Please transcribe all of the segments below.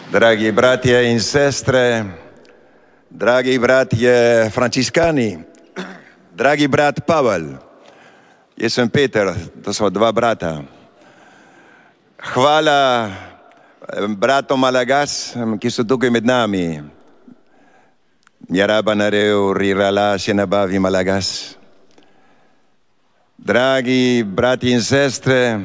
Dragi bratje in sestre, dragi bratje Frančiškani, dragi brat Pavel, jaz sem Peter, to smo dva brata. Hvala bratom Malagas, ki so tukaj med nami. Mjeraba nareu rirala še nabavi Malagas. Dragi brati in sestre,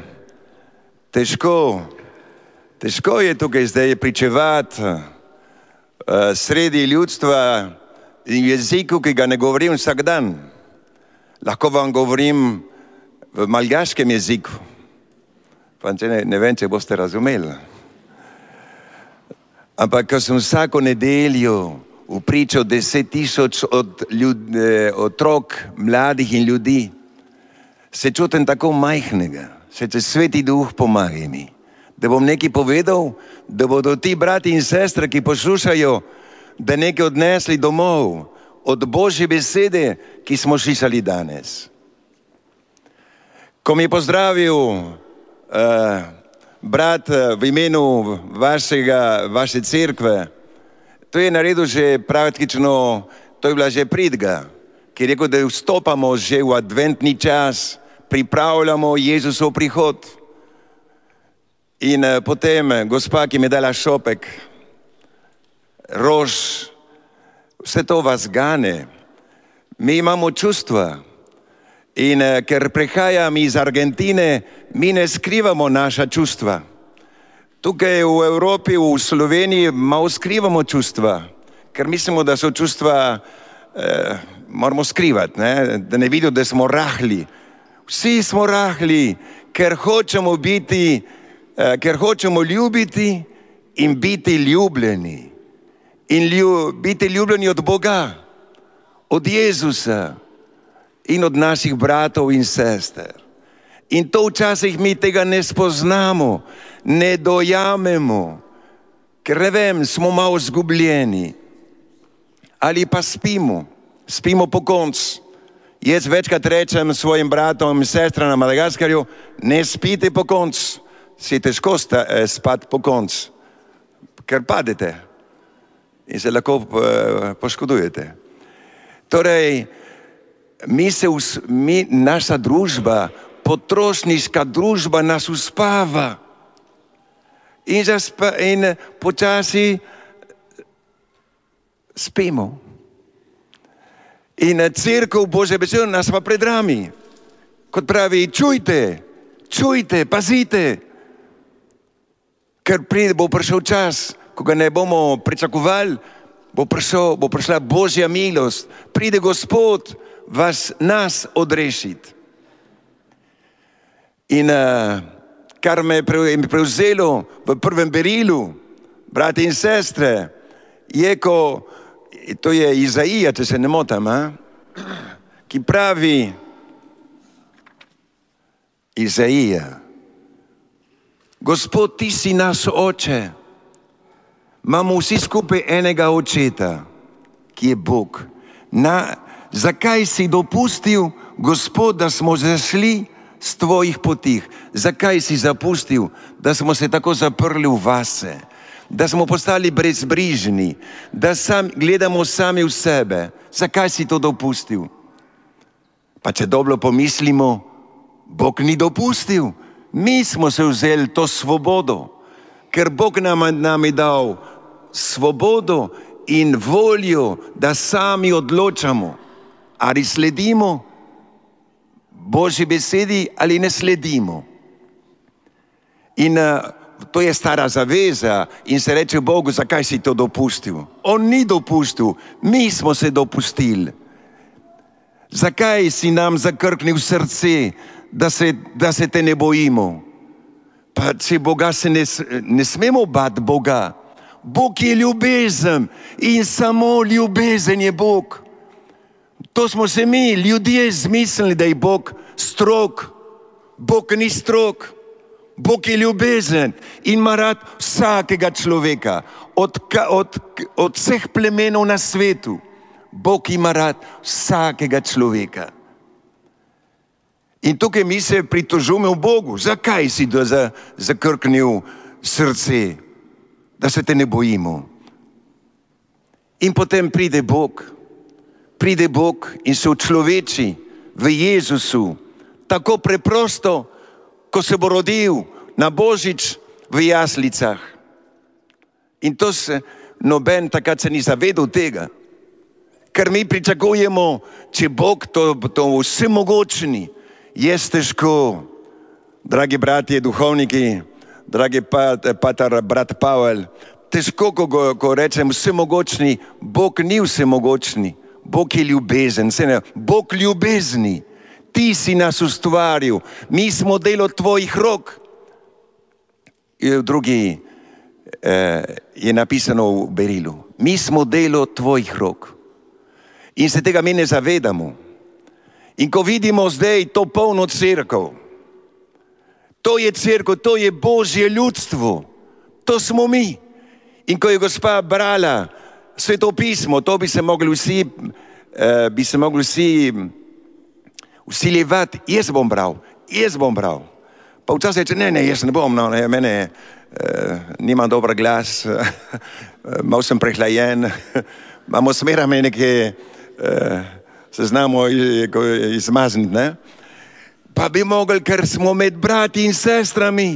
težko je tukaj zdaj pričevati sredi ljudstva in jeziku, ki ga ne govorim vsak dan. Lahko vam govorim v malgaškem jeziku, pa ne vem, če boste razumeli. Ampak ko sem vsako nedeljo vpričal 10.000 otrok, mladih in ljudi, se čutim tako majhnega, se Sveti Duh pomaga mi, da bom nekaj povedal, da bodo ti brati in sestre, ki poslušajo, da nekaj odnesli domov od Božje besede, ki smo slišali danes. Ko mi je pozdravil brat v imenu vaše cerkve, to je naredil že praktično, to je bila že pridga, ki je rekel, da vstopamo že v adventni čas, pripravljamo Jezusov prihod. In potem gospa, ki mi je dala šopek, rož, vse to vas gane. Mi imamo čustva in ker prihajam iz Argentine, mi ne skrivamo naša čustva. Tukaj v Evropi, v Sloveniji malo skrivamo čustva, ker mislimo, da so čustva, moramo skrivati, da ne vidijo, da smo rahli. Vsi smo rahli, ker hočemo biti, ker hočemo ljubiti in biti ljubljeni. In biti ljubljeni od Boga, od Jezusa in od naših bratov in sester. In to včasih mi tega ne spoznamo, ne dojamemo, ker ne vem, smo malo zgubljeni. Ali pa spimo po koncu. Jaz večkrat rečem svojim bratom in sestram na Madagaskarju, ne spite po koncu. Si težko spati po koncu, ker padete in se lahko poškodujete. Torej, naša družba, potrošniška družba nas uspava in počasi spimo. In cerkev Božje besede nas pa pred nami, kot pravi, čujte, pazite, ker bo prišel čas, ko ga ne bomo pričakovali, bo prišla Božja milost, pride Gospod nas odrešiti. In kar me je prevzelo v prvem berilu, brati in sestre, to je Izaija, če se ne motim, ki pravi, Izaija, Gospod, ti si naš oče, imamo vsi skupaj enega očeta, ki je Bog. Zakaj si dopustil, Gospod, da smo zašli s tvojih potih? Zakaj si zapustil, da smo se tako zaprli v vase, da smo postali brezbrižni, da gledamo sami v sebe? Zakaj si to dopustil? Pa če dobro pomislimo, Bog ni dopustil. Mi smo se vzeli to svobodo, ker Bog nam je dal svobodo in voljo, da sami odločamo, ali sledimo Božji besedi ali ne sledimo. In to je stara zaveza in se reče Bogu, zakaj si to dopustil? On ni dopustil, mi smo se dopustili. Zakaj si nam zakrknil srce, da se te ne bojimo? Pa če Boga se ne smemo bati Boga. Bog je ljubezen in samo ljubezen je Bog. To smo se mi, ljudje, zmislili, da je Bog strog. Bog ni strog. Bog je ljubezen in ima rad vsakega človeka, od vseh plemenov na svetu. Bog ima rad vsakega človeka. In tukaj mi se pritožujemo Bogu. Zakaj si zakrknil srce? da se te ne bojimo. In potem pride Bog in se človeči v Jezusu, tako preprosto, ko se bo rodil na Božič v jaslicah. In to se noben takrat se ni zavedal tega. Ker mi pričakujemo, če Bog to vsemogočni, je težko. Dragi bratje, duhovniki, dragi pater, brat Pavel, težko, ko rečem vsemogočni, Bog ni vsemogočni, Bog je ljubezen, Bog ljubezni. Ti si nas ustvaril, mi smo delo tvojih rok. V drugi je napisano v berilu, mi smo delo tvojih rok. In se tega mi ne zavedamo. In ko vidimo zdaj to polno cerkev, to je cerkev, to je Božje ljudstvo, to smo mi. In ko je gospa brala Sveto pismo, to bi se mogli vsi vsiljevati, jaz bom bral. Pa včasih reče, ne, jaz ne bom, mene nimam dober glas, malo sem prehlajen, imamo smerame neke, se znamo izmazniti, ne? Pa bi mogli, ker smo med brati in sestrami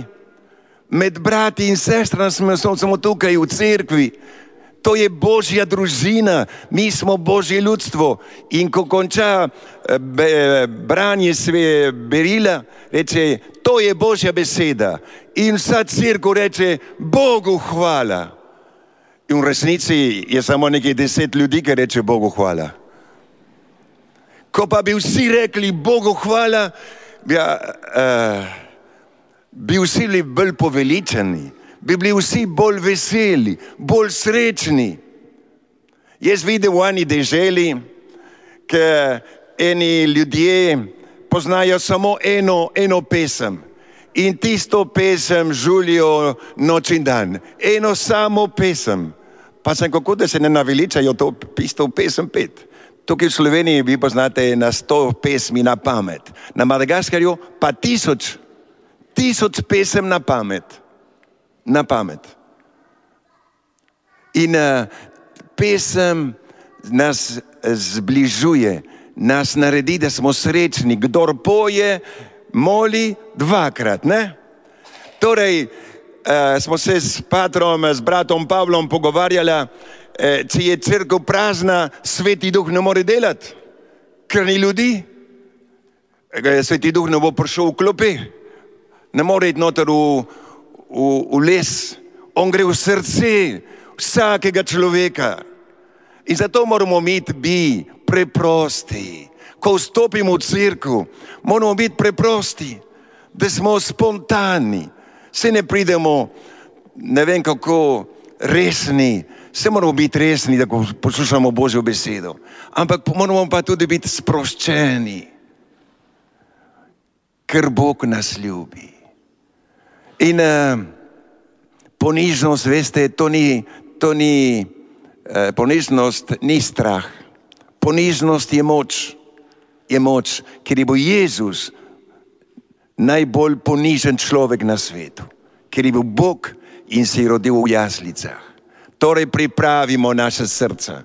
smo tukaj v cerkvi. To je Božja družina, mi smo Božje ljudstvo. In ko konča branje berila, reče, to je Božja beseda. In vsa cerkev reče, Bogu hvala. In v resnici je samo nekaj 10 ljudi, ki reče Bogu hvala. Ko pa bi vsi rekli Bogu hvala, bi vsi bili bolj poveličeni, bi bili vsi bolj veseli, bolj srečni. Jaz vidim v eni deželi, ker eni ljudje poznajo samo eno pesem in tisto pesem žulijo noč in dan. Eno samo pesem. Pa sem kako, da se ne naveličajo to isto pesem pet. Tukaj v Sloveniji vi poznate na 100 pesmi na pamet. Na Madagaskarju pa 1000 pesem na pamet. In pesem nas zbližuje, nas naredi, da smo srečni. Kdor poje, moli dvakrat, ne? Torej, smo se s patrom, s bratom Pavlom pogovarjali, če je cerkev prazna, Sveti Duh ne more delati, ker ni ljudi. Sveti Duh ne bo prišel v klopi, ne more iti noter v les, on gre v srce vsakega človeka. In zato moramo biti preprosti. Ko vstopimo v cerkev, moramo biti preprosti, da smo spontani. Se ne pridemo, ne vem kako, resni. Se moramo biti resni, da poslušamo Božjo besedo. Ampak moramo pa tudi biti sproščeni, ker Bog nas ljubi. In ponižnost, veste, ponižnost ni strah. Ponižnost je moč, ker je bil Jezus najbolj ponižen človek na svetu, ker je bil Bog in se je rodil v jaslicah. Torej pripravimo naše srca,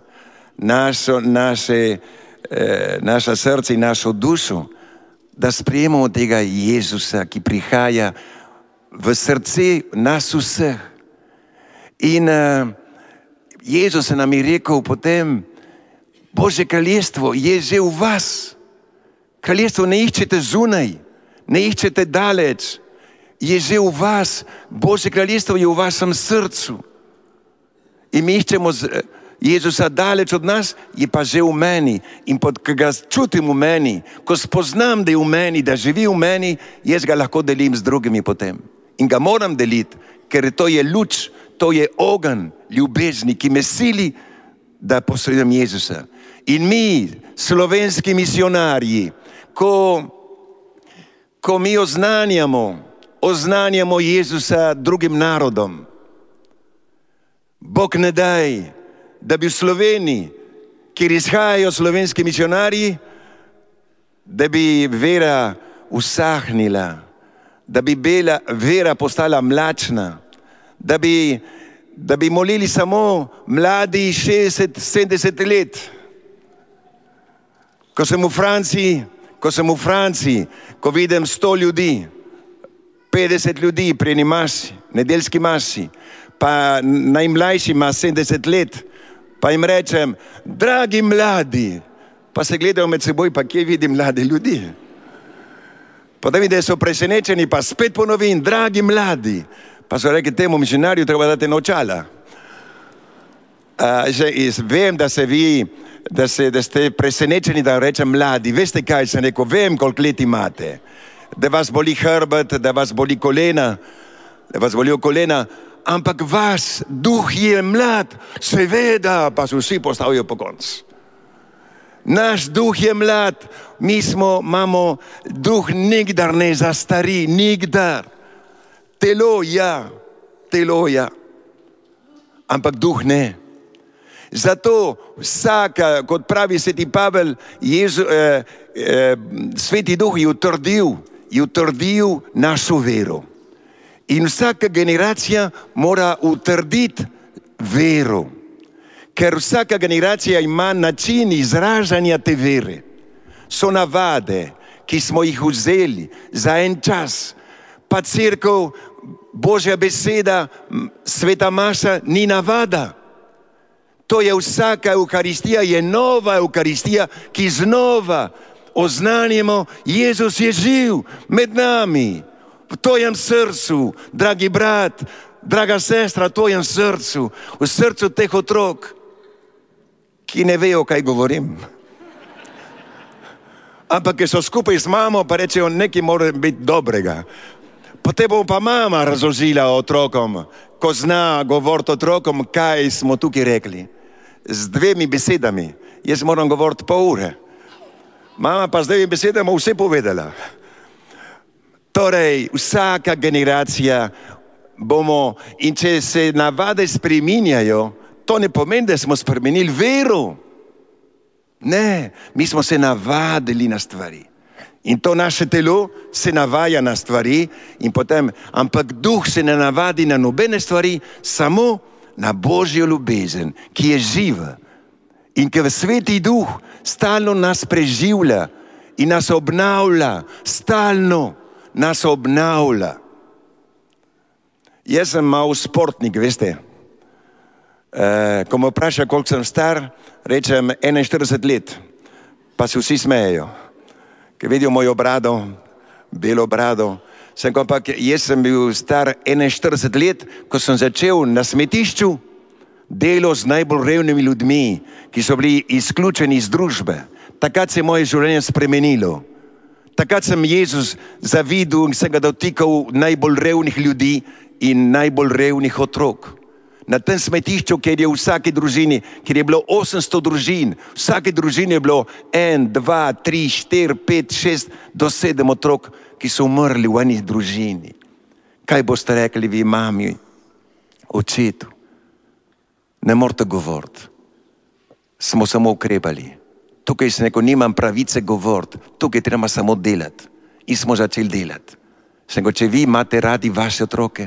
naša srce in našo dušo, da sprejemamo tega Jezusa, ki prihaja v srce nas vseh. In Jezus nam je rekel potem, Božje kraljestvo je že v vas. Kraljestvo ne iščete zunaj, ne iščete daleč, je že v vas. Božje kraljestvo je v vašem srcu. In mi iščemo Jezusa daleč od nas, je pa že v meni. In ko ga čutim v meni, ko spoznam, da je v meni, da živi v meni, jaz ga lahko delim z drugimi potem. In ga moram deliti, ker to je luč, to je ogenj ljubezni, ki me sili, da posredujem Jezusa. In mi, slovenski misionarji, ko mi oznanjamo Jezusa drugim narodom, Bog ne daj, da bi v Sloveniji, kjer izhajajo slovenski misionarji, da bi vera usahnila, da bi vera postala mlačna, da bi da bi molili samo mladi 60-70 let. Ko sem v Franciji, ko vidim 100 ljudi, 50 ljudi pri eni masi, nedeljski masi, pa najmlajši ima 70 let, pa jim rečem, dragi mladi, pa se gledajo med seboj, pa kje vidim mlade ljudi. Potem vidim, da so presenečeni, pa spet ponovim, dragi mladi, pa so rekli, temu misionarju treba dati novčala. Vem, da se vi, da ste presenečeni, da rečem mladi, veste kaj sem rekel, vem, koliko let imate, da vas boli hrbet, da vas boli kolena, ampak vas, duh je mlad, seveda, pa se vsi postavijo po koncu. Naš duh je mlad, imamo duh nikdar ne zastari, nikdar. Telo ja, ampak duh ne. Zato vsaka, kot pravi sveti Pavel, sveti duh je utrdil našo vero. In vsaka generacija mora utrditi vero. Ker vsaka generacija ima način izražanja te vere. So navade, ki smo jih vzeli za en čas. Pa cerkev, Božja beseda, sveta maša ni navada. To je vsaka Eukaristija, je nova Eukaristija, ki znova oznanjamo, Jezus je živ med nami. V tvojem srcu, dragi brat, draga sestra, v tvojem srcu, v srcu teh otrok, ki ne vejo, kaj govorim. Ampak, ki so skupaj z mamo, pa rečejo, nekaj mora biti dobrega. Potem bo pa mama razložila otrokom, ko zna govoriti otrokom, kaj smo tukaj rekli. Z 2 besedami. Jaz moram govoriti pol ure. Mama pa z 2 besedami vse povedala. Torej, vsaka generacija bomo, in če se navade spreminjajo, to ne pomeni, da smo spremenili vero. Ne, mi smo se navadili na stvari. In to naše telo se navaja na stvari, in potem, ampak duh se ne navadi na nobene stvari, samo na Božjo ljubezen, ki je živa. In ki v sveti duh stalno nas preživlja in nas obnavlja, stalno nas obnavlja. Jaz sem mal športnik, veste. Ko me vpraša, koliko sem star, rečem 41 let, pa se vsi smejejo. Ker vidijo mojo brado, belo brado. Jaz sem bil star 41 let, ko sem začel na smetišču delo z najbolj revnimi ljudmi, ki so bili izključeni iz družbe. Takrat se je moje življenje spremenilo. Takrat sem Jezus zavidel in sem ga dotikal najbolj revnih ljudi in najbolj revnih otrok. Na tem smetišču, kjer je v vsaki družini, kjer je bilo 800 družin, v vsaki družini je bilo 1, 2, 3, 4, 5, 6 do 7 otrok, ki so umrli v eni družini. Kaj boste rekli vi, mami, očetu? Ne morete govoriti. Smo samo ukrepali. Tukaj se neko nimam pravice govoriti. Tukaj treba samo delati. In smo začeli delati. Če vi imate radi vaše otroke,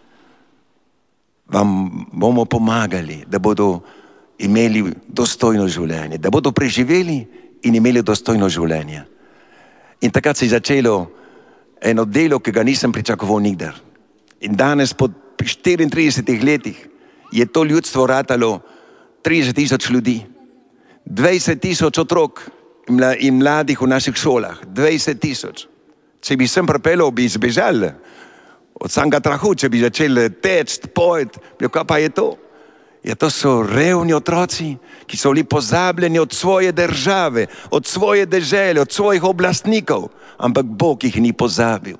vam bomo pomagali, da bodo imeli dostojno življenje, da bodo preživeli in imeli dostojno življenje. In takrat se je začelo eno delo, ki ga nisem pričakoval nikdar. In danes, po 34 letih, je to ljudstvo ratalo 30,000 ljudi, 20,000 otrok in mladih v naših šolah, 20,000. Če bi sem pripeljal, bi izbežali. Od samega trahu, če bi začeli teči, pojeti, kaj pa je to? Ja, to so revni otroci, ki so bili pozabljeni od svoje države, od svoje dežele, od svojih oblastnikov, ampak Bog jih ni pozabil.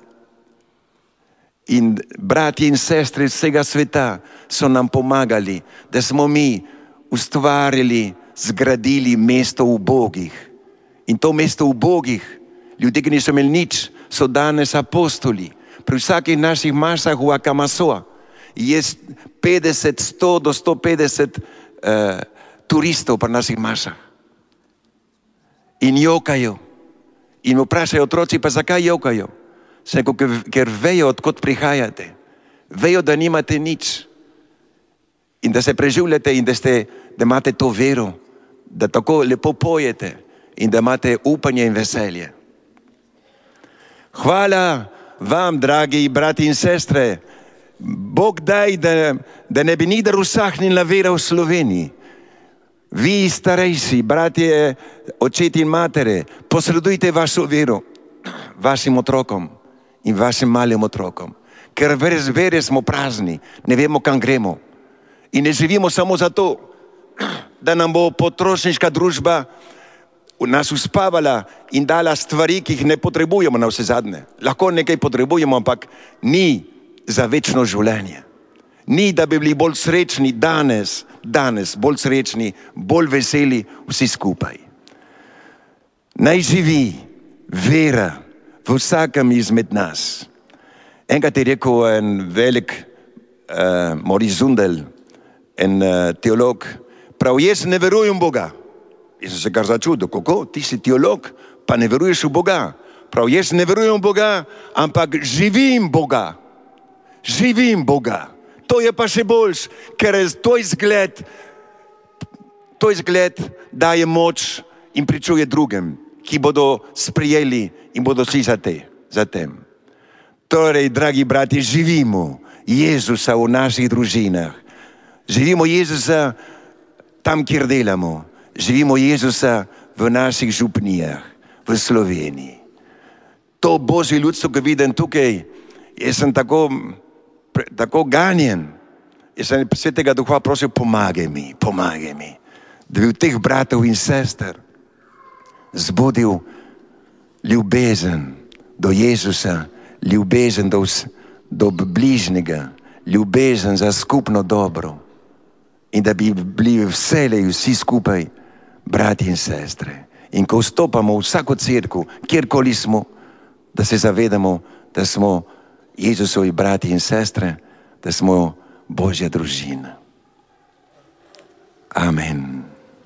In bratje in sestre iz vsega sveta so nam pomagali, da smo mi ustvarili, zgradili mesto ubogih. In to mesto ubogih, ljudje, ki niso imeli nič, so danes apostoli. Pri vsakih naših mašah v Akamasoa je 50, 100 do 150 turistov pri naših mašah. In jokajo. In vprašajo otroci, pa zakaj jokajo? Ker vejo, odkot prihajate. Vejo, da nimate nič. in da se preživljate in da imate to vero, da tako lepo pojete in da imate upanje in veselje. Hvala vam, dragi brati in sestre. Bog daj, da ne bi nikdar usahnila vera v Sloveniji. Vi starejši, bratje, očeti in matere, posredujte vašo vero vašim otrokom in vašim malim otrokom. Ker brez vere smo prazni, ne vemo, kam gremo. In ne živimo samo zato, da nam bo potrošniška družba nas uspavala in dala stvari, ki jih ne potrebujemo na vse zadnje. Lahko nekaj potrebujemo, ampak ni za večno življenje. Ni, da bi bili bolj srečni danes, bolj srečni, bolj veseli vsi skupaj. Naj živi vera v vsakem izmed nas. Enkrat je rekel en velik Maurice Zundel, en teolog, prav, jaz ne verujem v Boga. Jaz sem se kar začudil, kako? Ti si teolog, pa ne veruješ v Boga. Prav, jaz ne verujem v Boga, ampak živim Boga. Živim Boga. To je pa še boljš, ker to izgled daje moč in pričuje drugim, ki bodo sprijeli in bodo šli za tem. Torej, dragi brati, živimo Jezusa v naših družinah. Živimo Jezusa tam, kjer delamo. Živimo Jezusa v naših župnijah, v Sloveniji. To Božje ljudstvo, ki vidim tukaj, jaz sem tako ganjen. Jaz sem Svetega Duha prosil, pomagaj mi, da bi v teh bratov in sester zbudil ljubezen do Jezusa, ljubezen do bližnjega, ljubezen za skupno dobro in da bi bili vselej vsi skupaj brati in sestre. In ko vstopamo v vsako cerkev, kjerkoli smo, da se zavedamo, da smo Jezusovi brati in sestre, da smo Božja družina. Amen.